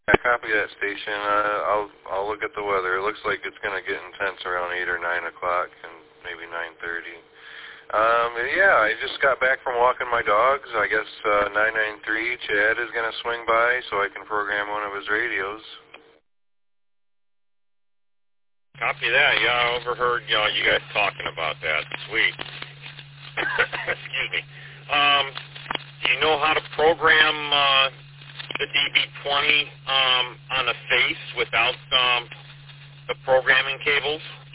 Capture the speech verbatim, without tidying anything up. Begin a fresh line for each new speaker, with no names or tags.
Yeah, copy that station. Uh, I'll I'll look at the weather. It looks like it's going to get intense around eight or nine o'clock, and maybe nine thirty. Um, yeah, I just got back from walking my dogs. I guess uh, nine nine three Chad is going to swing by so I can program one of his radios.
Copy that. Yeah, I overheard you, know, you guys talking about that. Sweet. Excuse me. Um, do you know how to program uh, the D B twenty um, on a face without um, the programming cables?